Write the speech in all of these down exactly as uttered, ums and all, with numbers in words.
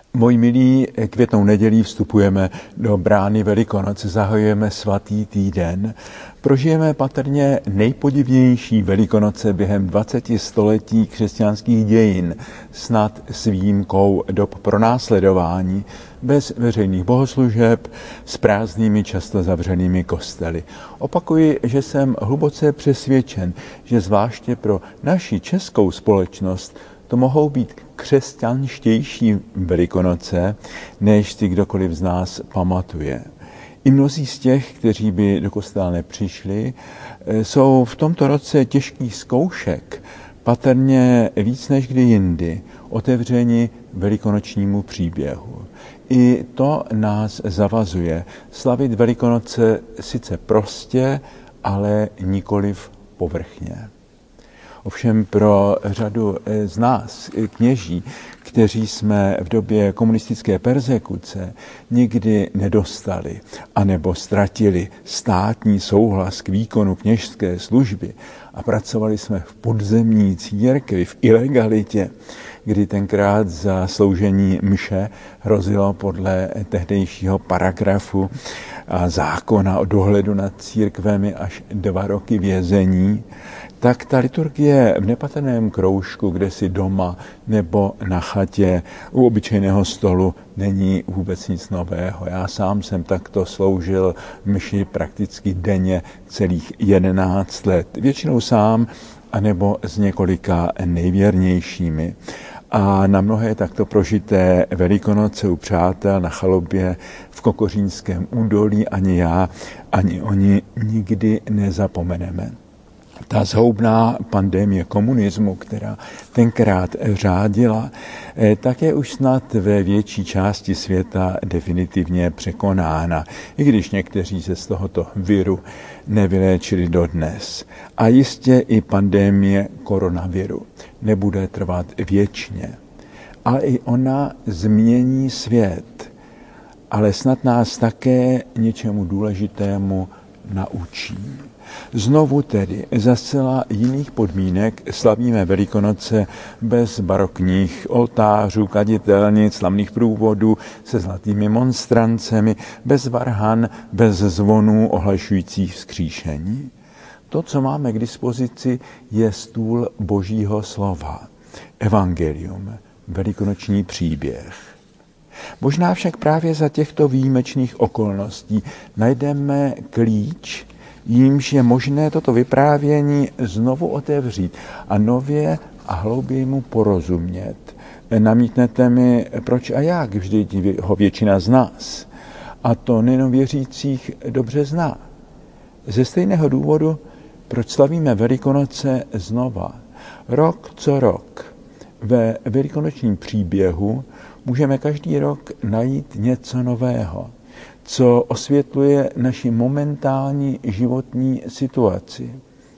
Moji milí, květnou nedělí vstupujeme do brány Velikonoc, zahajujeme svatý týden. Prožijeme patrně nejpodivnější Velikonoce během dvaceti století křesťanských dějin, snad s výjimkou dob pronásledování, bez veřejných bohoslužeb, s prázdnými, často zavřenými kostely. Opakuji, že jsem hluboce přesvědčen, že zvláště pro naši českou společnost to mohou být křesťanštější Velikonoce, než si kdokoliv z nás pamatuje. I mnozí z těch, kteří by do kostela nepřišli, jsou v tomto roce těžkých zkoušek patrně víc než kdy jindy otevřeni velikonočnímu příběhu. I to nás zavazuje slavit Velikonoce sice prostě, ale nikoliv povrchně. Ovšem pro řadu z nás, kněží, kteří jsme v době komunistické perzekuce nikdy nedostali anebo ztratili státní souhlas k výkonu kněžské služby a pracovali jsme v podzemní církvi, v ilegalitě, kdy tenkrát za sloužení mše hrozilo podle tehdejšího paragrafu a zákona o dohledu nad církvemi až dva roky vězení, tak ta liturgie v nepatrném kroužku, kde si doma nebo na chatě u obyčejného stolu, není vůbec nic nového. Já sám jsem takto sloužil mši prakticky denně celých jedenáct let. Většinou sám, anebo s několika nejvěrnějšími. A na mnohé takto prožité Velikonoce u přátel na chalupě v Kokořínském údolí ani já, ani oni nikdy nezapomeneme. Ta zhoubná pandemie komunismu, která tenkrát řádila, tak je už snad ve větší části světa definitivně překonána, i když někteří se z tohoto viru nevyléčili dodnes. A jistě i pandemie koronaviru nebude trvat věčně. Ale i ona změní svět, ale snad nás také něčemu důležitému naučí. Znovu tedy za zcela jiných podmínek slavíme Velikonoce bez barokních oltářů, kaditelnic, slavných průvodů se zlatými monstrancemi, bez varhan, bez zvonů ohlašujících vzkříšení. To, co máme k dispozici, je stůl Božího slova, evangelium, velikonoční příběh. Možná však právě za těchto výjimečných okolností najdeme klíč, jímž je možné toto vyprávění znovu otevřít a nově a hlouběji mu porozumět. Namítnete mi, proč a jak, vždyť ho většina z nás, a to nejen věřících, dobře zná. Ze stejného důvodu, proč slavíme Velikonoce znova. Rok co rok ve velikonočním příběhu můžeme každý rok najít něco nového, co osvětluje naši momentální životní situaci.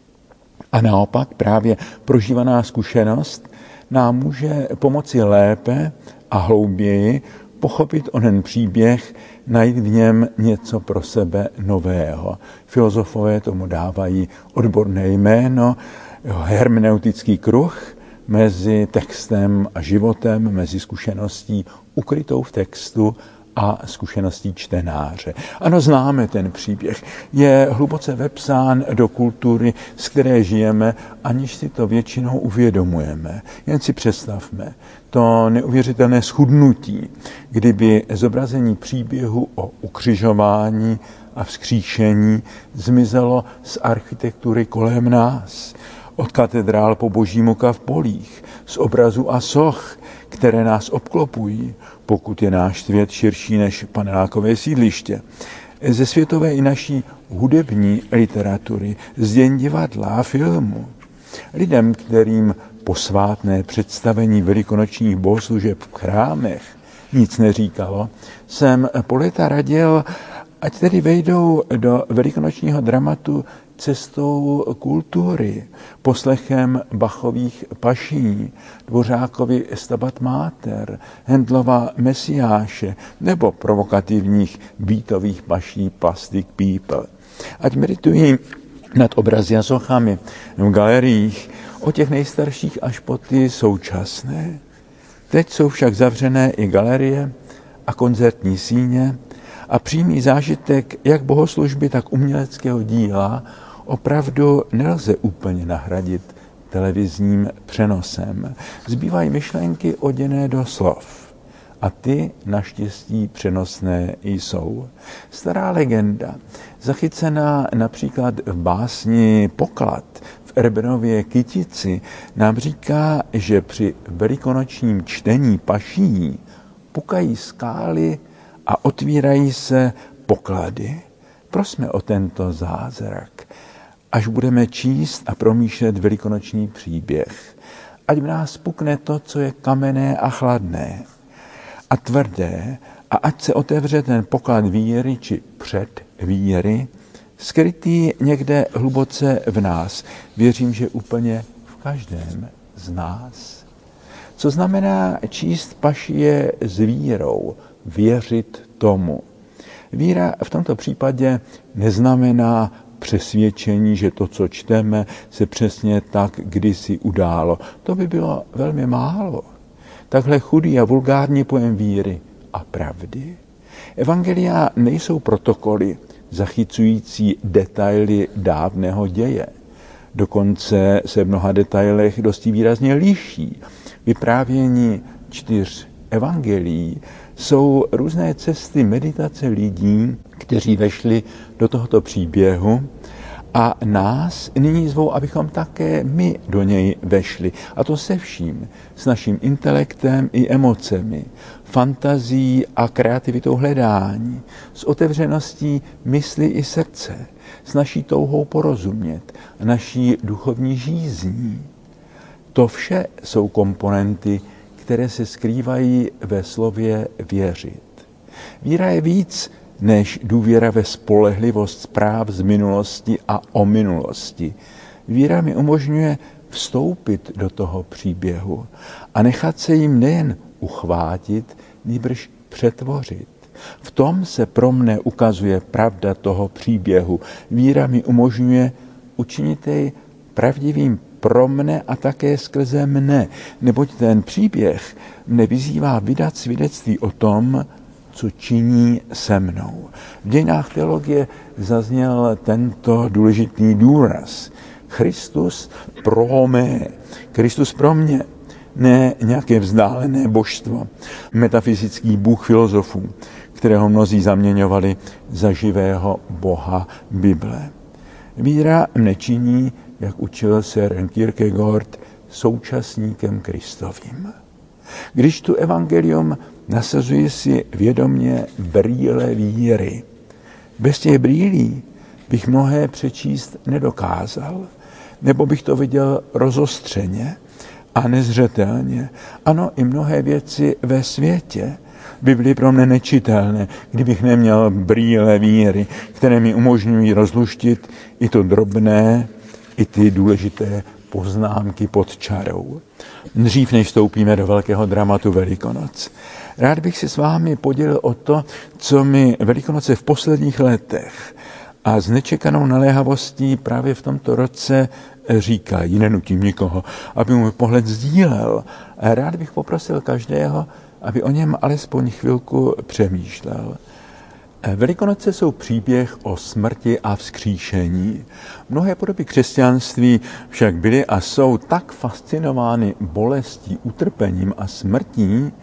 A naopak právě prožívaná zkušenost nám může pomoci lépe a hlouběji pochopit onen příběh, najít v něm něco pro sebe nového. Filozofové tomu dávají odborné jméno, hermeneutický kruh mezi textem a životem, mezi zkušeností ukrytou v textu a zkušeností čtenáře. Ano, známe ten příběh. Je hluboce vepsán do kultury, z které žijeme, aniž si to většinou uvědomujeme. Jen si představme to neuvěřitelné schudnutí, kdyby zobrazení příběhu o ukřižování a vzkříšení zmizelo z architektury kolem nás, od katedrál po boží muka v polích, z obrazů a soch, které nás obklopují, pokud je náš svět širší než panelákové sídliště. Ze světové i naší hudební literatury, z dějin divadla a filmu. Lidem, kterým posvátné představení velikonočních bohoslužeb v chrámech nic neříkalo, jsem po léta radil, ať tedy vejdou do velikonočního dramatu cestou kultury, poslechem Bachových paší, Dvořákovy Stabat Mater, Handlova Mesiáše nebo provokativních beatových paší Plastic People. Ať meditují nad obrazy a sochami v galeriích, od těch nejstarších až po ty současné. Teď jsou však zavřené i galerie a koncertní síně a přímý zážitek jak bohoslužby, tak uměleckého díla opravdu nelze úplně nahradit televizním přenosem. Zbývají myšlenky oděné do slov. A ty naštěstí přenosné jsou. Stará legenda, zachycená například v básni Poklad v Erbenově Kytici, nám říká, že při velikonočním čtení paší pukají skály a otvírají se poklady. Prosme o tento zázrak, až budeme číst a promýšlet velikonoční příběh. Ať v nás pukne to, co je kamenné a chladné a tvrdé, a ať se otevře ten poklad víry či předvíry, skrytý někde hluboce v nás. Věřím, že úplně v každém z nás. Co znamená číst pašie s vírou, věřit tomu? Víra v tomto případě neznamená přesvědčení, že to, co čteme, se přesně tak kdysi událo. To by bylo velmi málo. Takhle chudý a vulgární pojem víry a pravdy. Evangelia nejsou protokoly zachycující detaily dávného děje. Dokonce se v mnoha detailech dosti výrazně liší. Vyprávění čtyř evangelií jsou různé cesty meditace lidí, kteří vešli do tohoto příběhu a nás nyní zvou, abychom také my do něj vešli. A to se vším, s naším intelektem i emocemi, fantazí a kreativitou hledání, s otevřeností mysli i srdce, s naší touhou porozumět, naší duchovní žízní. To vše jsou komponenty, které se skrývají ve slově věřit. Víra je víc než důvěra ve spolehlivost zpráv z minulosti a o minulosti. Víra mi umožňuje vstoupit do toho příběhu a nechat se jim nejen uchvátit, nýbrž přetvořit. V tom se pro mne ukazuje pravda toho příběhu. Víra mi umožňuje učinit jej pravdivým pro mne a také skrze mne, neboť ten příběh mne vyzývá vydat svědectví o tom, co činí se mnou. V dějinách teologie zazněl tento důležitý důraz. Christus pro mé, Kristus pro mě, ne nějaké vzdálené božstvo, metafyzický bůh filozofů, kterého mnozí zaměňovali za živého boha Bible. Víra mne činí, jak učil Søren Kierkegaard, současníkem Kristovým. Když tu evangelium nasazuji si vědomě brýle víry. Bez těch brýlí bych mnohé přečíst nedokázal, nebo bych to viděl rozostřeně a nezřetelně. Ano, i mnohé věci ve světě by byly pro mne nečitelné, kdybych neměl brýle víry, které mi umožňují rozluštit i to drobné, i ty důležité poznámky pod čarou. Dřív než vstoupíme do velkého dramatu Velikonoc, rád bych si s vámi podělil o to, co mi Velikonoce v posledních letech a s nečekanou naléhavostí právě v tomto roce říkají. Nenutím nikoho, aby můj pohled sdílel. Rád bych poprosil každého, aby o něm alespoň chvilku přemýšlel. Velikonoce jsou příběh o smrti a vzkříšení. Mnohé podoby křesťanství však byly a jsou tak fascinovány bolestí, utrpením a smrtí,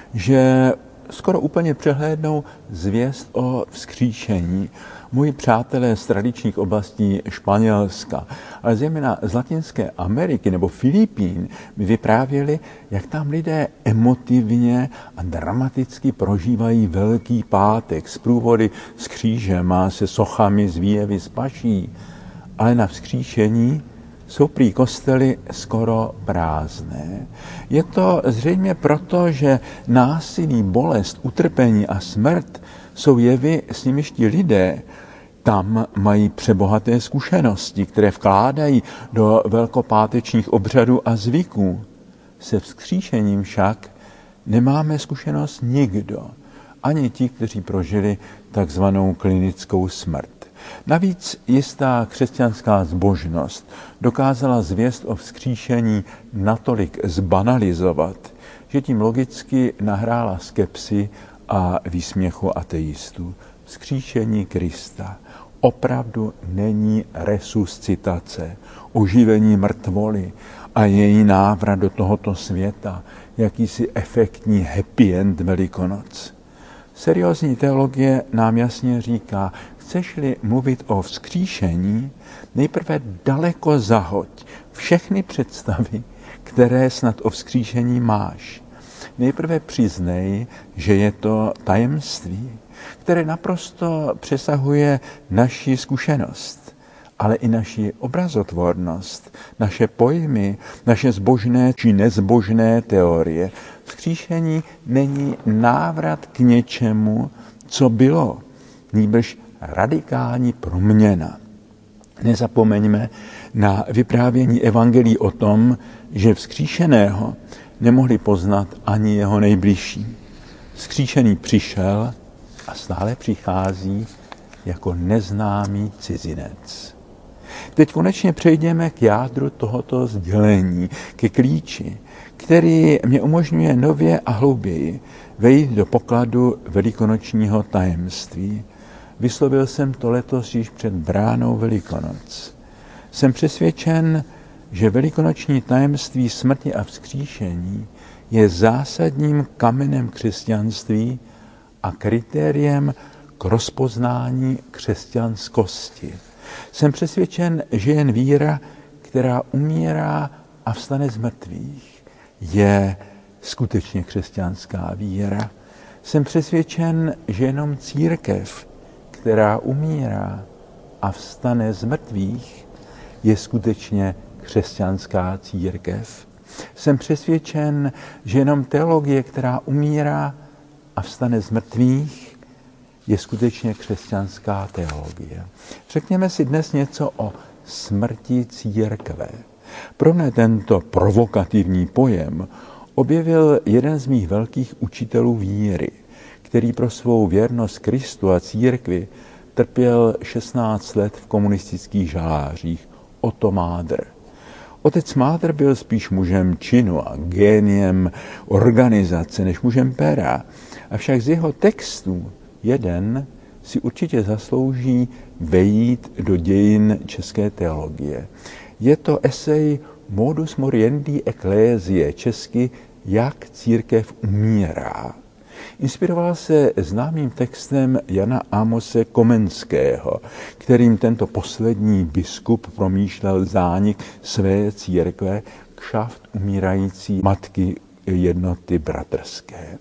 že skoro úplně přehlédnou zvěst o vzkříšení. Moji přátelé z tradičních oblastí Španělska, ale zejména z Latinské Ameriky nebo Filipín mi vyprávěli, jak tam lidé emotivně a dramaticky prožívají Velký pátek z průvody s křížem a se sochami z výjevy z paší. Ale na vzkříšení jsou prý kostely skoro prázdné. Je to zřejmě proto, že násilí, bolest, utrpení a smrt jsou jevy, s nimiž ti lidé tam mají přebohaté zkušenosti, které vkládají do velkopátečních obřadů a zvyků. Se vzkříšením však nemáme zkušenost nikdo, ani ti, kteří prožili takzvanou klinickou smrt. Navíc jistá křesťanská zbožnost dokázala zvěst o vzkříšení natolik zbanalizovat, že tím logicky nahrála skepsi a výsměchu ateistů. Vzkříšení Krista opravdu není resuscitace, oživení mrtvoly a její návrat do tohoto světa, jakýsi efektní happy end Velikonoc. Seriózní teologie nám jasně říká, chceš-li mluvit o vzkříšení, nejprve daleko zahoď všechny představy, které snad o vzkříšení máš. Nejprve přiznej, že je to tajemství, které naprosto přesahuje naši zkušenost, ale i naši obrazotvornost, naše pojmy, naše zbožné či nezbožné teorie. Vzkříšení není návrat k něčemu, co bylo, nýbrž radikální proměna. Nezapomeňme na vyprávění evangelií o tom, že vzkříšeného nemohli poznat ani jeho nejbližší. Vzkříšený přišel a stále přichází jako neznámý cizinec. Teď konečně přejdeme k jádru tohoto sdělení, ke klíči, který mě umožňuje nově a hlouběji vejít do pokladu velikonočního tajemství. Vyslovil jsem to letos již před bránou Velikonoc. Jsem přesvědčen, že velikonoční tajemství smrti a vzkříšení je zásadním kamenem křesťanství a kritériem k rozpoznání křesťanskosti. Jsem přesvědčen, že jen víra, která umírá a vstane z mrtvých, je skutečně křesťanská víra. Jsem přesvědčen, že jenom církev, která umírá a vstane z mrtvých, je skutečně křesťanská církev. Jsem přesvědčen, že jenom teologie, která umírá a vstane z mrtvých, je skutečně křesťanská teologie. Řekněme si dnes něco o smrti církve. Pro mne tento provokativní pojem objevil jeden z mých velkých učitelů víry, který pro svou věrnost Kristu a církvi trpěl šestnáct let v komunistických žalářích, Otto Mádr. Otec Mádr byl spíš mužem činu a géniem organizace než mužem pera, avšak z jeho textů jeden si určitě zaslouží vejít do dějin české teologie. Je to esej Modus moriendi ecclesiae, česky Jak církev umírá. Inspiroval se známým textem Jana Amose Komenského, kterým tento poslední biskup promýšlel zánik své církve, kšaft umírající matky jednoty bratrské.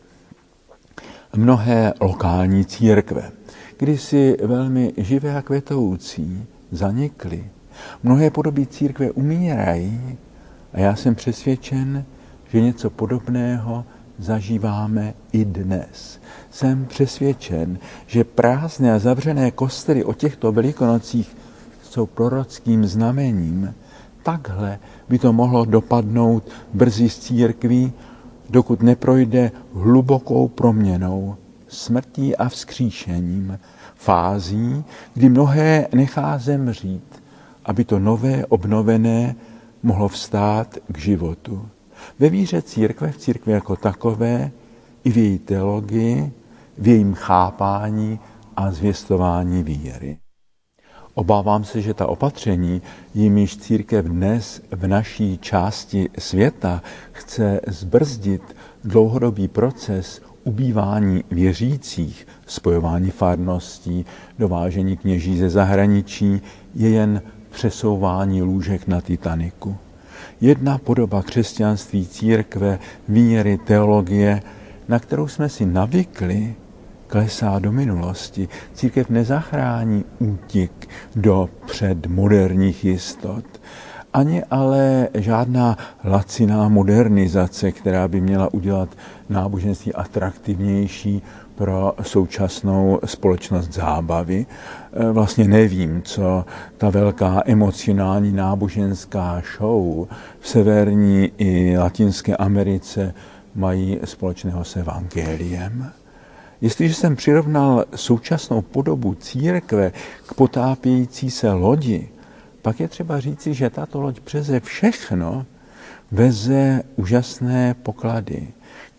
Mnohé lokální církve, kdysi velmi živé a kvetoucí, zanikly. Mnohé podoby církve umírají a já jsem přesvědčen, že něco podobného zažíváme i dnes. Jsem přesvědčen, že prázdné a zavřené kostely o těchto velikonocích jsou prorockým znamením. Takhle by to mohlo dopadnout brzy z církví, dokud neprojde hlubokou proměnou, smrtí a vzkříšením, fází, kdy mnohé nechá zemřít, aby to nové, obnovené mohlo vstát k životu. Ve víře církve, v církvi jako takové, i v její teologii, v jejím chápání a zvěstování víry. Obávám se, že ta opatření, jimiž církev dnes v naší části světa chce zbrzdit dlouhodobý proces ubývání věřících, spojování farností, dovážení kněží ze zahraničí, je jen přesouvání lůžek na Titaniku. Jedna podoba křesťanství, církve, víry, teologie, na kterou jsme si navykli, klesá do minulosti. Církev nezachrání útik do předmoderních jistot, ani ale žádná laciná modernizace, která by měla udělat náboženství atraktivnější pro současnou společnost zábavy. Vlastně nevím, co ta velká emocionální náboženská show v severní i latinské Americe mají společného s evangeliem. Jestliže jsem přirovnal současnou podobu církve k potápějící se lodi, pak je třeba říci, že tato loď přeze všechno veze úžasné poklady,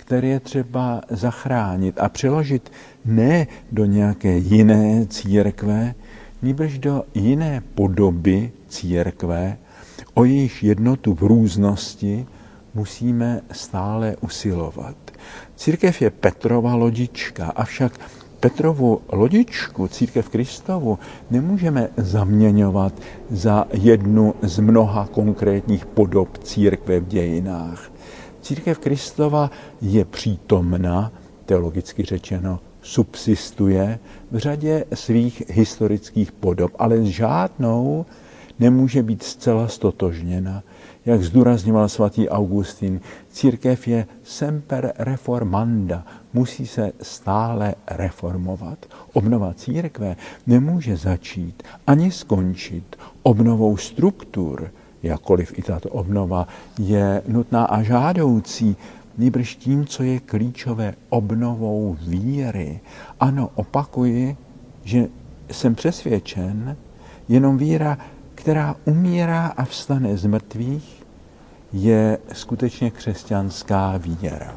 které je třeba zachránit a přeložit ne do nějaké jiné církve, nýbrž do jiné podoby církve, o jejíž jednotu v různosti musíme stále usilovat. Církev je Petrova lodička, avšak Petrovu lodičku, církev Kristovu, nemůžeme zaměňovat za jednu z mnoha konkrétních podob církve v dějinách. Církev Kristova je přítomna, teologicky řečeno, subsistuje v řadě svých historických podob, ale s žádnou nemůže být zcela stotožněna. Jak zdůrazňoval svatý Augustin, církev je semper reformanda, musí se stále reformovat. Obnova církve nemůže začít ani skončit obnovou struktur, jakkoliv i tato obnova je nutná a žádoucí, nýbrž tím, co je klíčové, obnovou víry. Ano, opakuji, že jsem přesvědčen, jenom víra, která umírá a vstane z mrtvých, je skutečně křesťanská víra.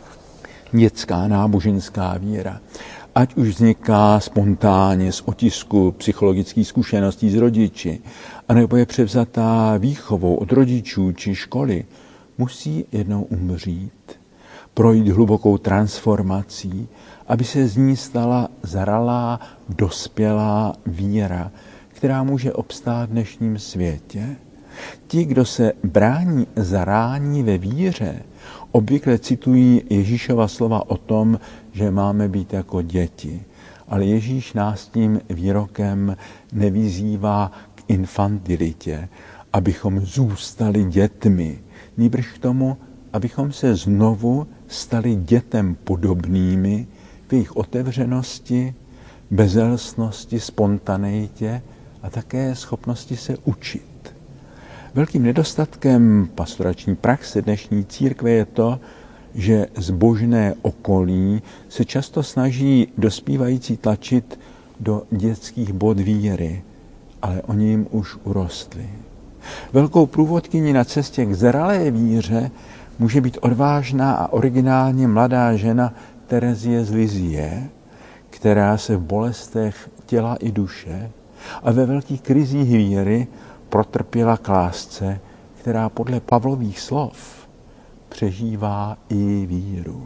Dětská náboženská víra. Ať už vzniká spontánně z otisku psychologických zkušeností z rodiči, anebo je převzatá výchovou od rodičů či školy, musí jednou umřít, projít hlubokou transformací, aby se z ní stala zralá, dospělá víra, která může obstát v dnešním světě. Ti, kdo se brání zarání ve víře, obvykle citují Ježíšova slova o tom, že máme být jako děti. Ale Ježíš nás tím výrokem nevyzývá k infantilitě, abychom zůstali dětmi, nýbrž k tomu, abychom se znovu stali dětem podobnými v jejich otevřenosti, bezelstnosti, spontaneitě a také schopnosti se učit. Velkým nedostatkem pastorační praxe dnešní církve je to, že zbožné okolí se často snaží dospívající tlačit do dětských bod víry, ale oni jim už urostli. Velkou průvodkyní na cestě k zralé víře může být odvážná a originálně mladá žena Terezie z Lizie, která se v bolestech těla i duše a ve velkých krizích víry protrpěla k lásce, která podle Pavlových slov přežívá i víru.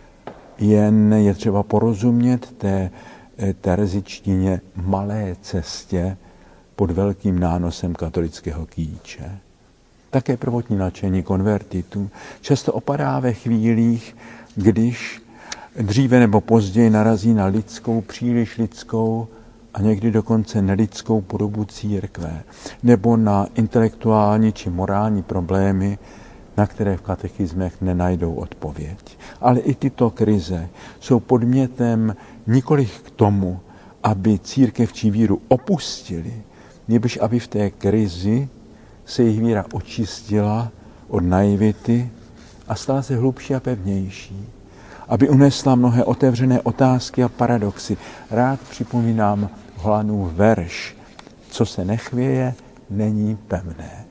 Jen je třeba porozumět té terezičtině malé cestě pod velkým nánosem katolického kýče. Také prvotní nadšení konvertitů často opadá ve chvílích, když dříve nebo později narazí na lidskou, příliš lidskou a někdy dokonce nelidskou podobu církve, nebo na intelektuální či morální problémy, na které v katechismech nenajdou odpověď. Ale i tyto krize jsou podmětem nikoliv k tomu, aby církev či víru opustili, nebož aby v té krizi se jejich víra očistila od naivity a stala se hlubší a pevnější. Aby unesla mnohé otevřené otázky a paradoxy. Rád připomínám Holanův verš. Co se nechvěje, není pevné.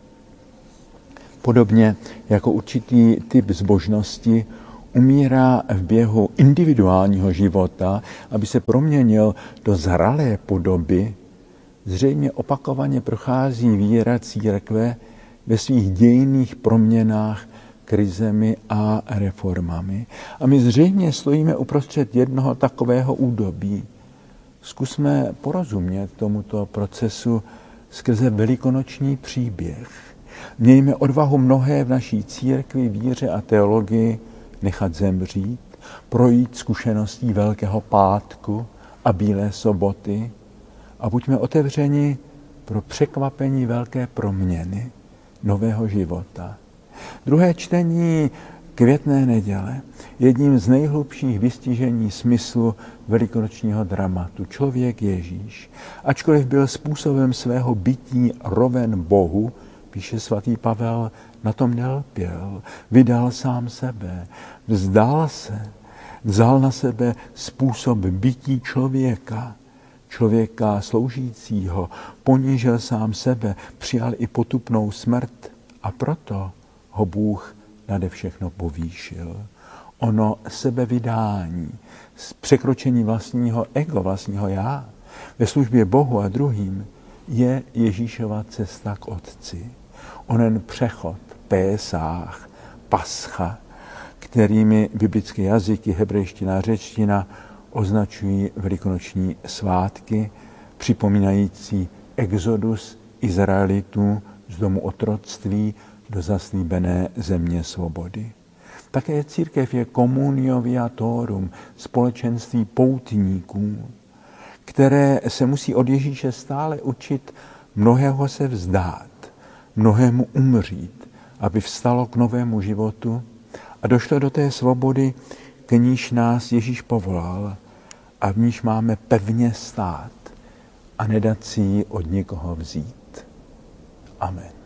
Podobně jako určitý typ zbožnosti umírá v běhu individuálního života, aby se proměnil do zralé podoby, zřejmě opakovaně prochází víra církve ve svých dějinných proměnách krizemi a reformami. A my zřejmě stojíme uprostřed jednoho takového údobí. Zkusme porozumět tomuto procesu skrze velikonoční příběh. Mějme odvahu mnohé v naší církvi, víře a teologii nechat zemřít, projít zkušeností Velkého pátku a Bílé soboty a buďme otevřeni pro překvapení velké proměny nového života. Druhé čtení Květné neděle, jedním z nejhlubších vystižení smyslu velikonočního dramatu. Člověk Ježíš, ačkoliv byl způsobem svého bytí roven Bohu, píše svatý Pavel, na tom nelpěl, vydal sám sebe, vzdal se, vzal na sebe způsob bytí člověka, člověka sloužícího, ponížil sám sebe, přijal i potupnou smrt a proto ho Bůh nade všechno povýšil. ono sebevydání, překročení vlastního ego, vlastního já ve službě Bohu a druhým je Ježíšova cesta k Otci. Onen přechod, Pésách, Pascha, kterými biblické jazyky, hebrejština a řečtina označují velikonoční svátky, připomínající exodus Izraelitů z domu otroctví do zaslíbené země svobody. Také církev je communio viatorum, společenství poutníků, které se musí od Ježíše stále učit mnohého se vzdát, mnohému umřít, aby vstalo k novému životu a došlo do té svobody, k níž nás Ježíš povolal a v níž máme pevně stát a nedat si ji od nikoho vzít. Amen.